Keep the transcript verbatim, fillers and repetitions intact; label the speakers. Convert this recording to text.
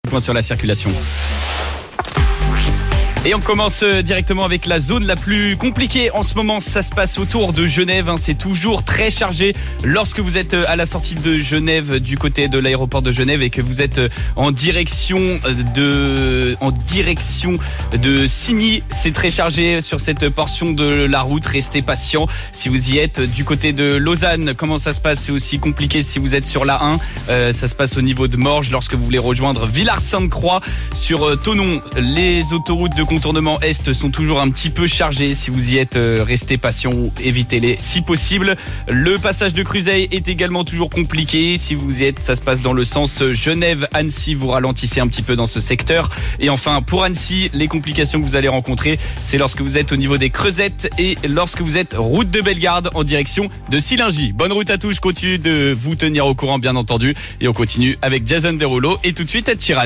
Speaker 1: Point sur la circulation. Et on commence directement avec la zone la plus compliquée en ce moment. Ça se passe autour de Genève. C'est toujours très chargé lorsque vous êtes à la sortie de Genève, du côté de l'aéroport de Genève, et que vous êtes en direction de, en direction de Signy. C'est très chargé sur cette portion de la route. Restez patient si vous y êtes. Du côté de Lausanne, comment ça se passe? C'est aussi compliqué si vous êtes sur la un. Euh, ça se passe au niveau de Morges lorsque vous voulez rejoindre Villars-Sainte-Croix. Sur Thonon, les autoroutes de contournement Est sont toujours un petit peu chargées. Si vous y êtes, euh, restez patient, évitez-les si possible. Le passage de Cruzeil est également toujours compliqué. Si vous y êtes, ça se passe dans le sens Genève-Annecy. Vous ralentissez un petit peu dans ce secteur. Et enfin, pour Annecy, les complications que vous allez rencontrer, c'est lorsque vous êtes au niveau des Creusettes et lorsque vous êtes route de Bellegarde en direction de Sillingy. Bonne route à tous. Je continue de vous tenir au courant, bien entendu. Et on continue avec Jason Derulo et tout de suite Ed Sheeran.